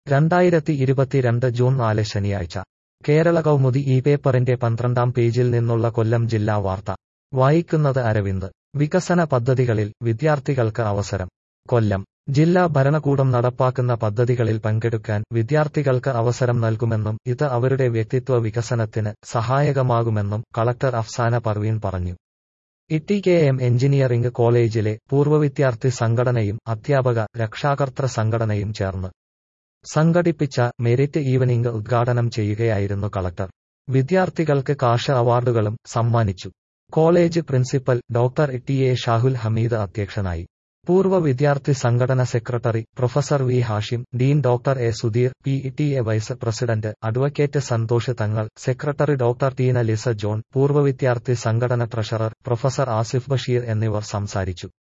2022 June 4 ശനിയാഴ്ച കേരള കൗമുദി ഈ പേപ്പറിന്റെ 12-ാം പേജിൽ നിന്നുള്ള കൊല്ലം ജില്ലാ വാർത്ത വായിക്കുന്നത് അരവിന്ദ്. വികസന പദ്ധതികളിൽ വിദ്യാർത്ഥികൾക്ക് അവസരം. കൊല്ലം ജില്ലാ ഭരണകൂടം നടപ്പാക്കുന്ന പദ്ധതികളിൽ പങ്കെടുക്കാൻ വിദ്യാർത്ഥികൾക്ക് അവസരം നൽകുമെന്നും ഇത് അവരുടെ വ്യക്തിത്വ വികസനത്തിന് സഹായകമാകുമെന്നും കളക്ടർ അഫ്സാന പർവീൻ പറഞ്ഞു. ITKM എഞ്ചിനീയറിംഗ് കോളേജിലെ പൂർവ്വവിദ്യാർത്ഥി സംഘടനയും അധ്യാപക രക്ഷാകർതൃ സംഘടനയും ചേർന്ന് സംഘടിപ്പിച്ച മെരിറ്റ് ഈവനിംഗ് ഉദ്ഘാടനം ചെയ്യുകയായിരുന്നു കളക്ടർ. വിദ്യാർത്ഥികൾക്ക് കാഷ അവാർഡുകളും സമ്മാനിച്ചു. College principal doctor TA Shahul Hameed അധ്യക്ഷനായി. പൂർവ്വ വിദ്യാർത്ഥി സംഘടന secretary professor V Hashim, dean doctor A Sudheer, PTA vice president advocate Santhosh Thangal, secretary doctor Tina Lisa John, പൂർവ്വ വിദ്യാർത്ഥി സംഘടന ട്രഷറർ പ്രൊഫസർ ആസിഫ് ബഷീർ എന്നിവർ സംസാരിച്ചു.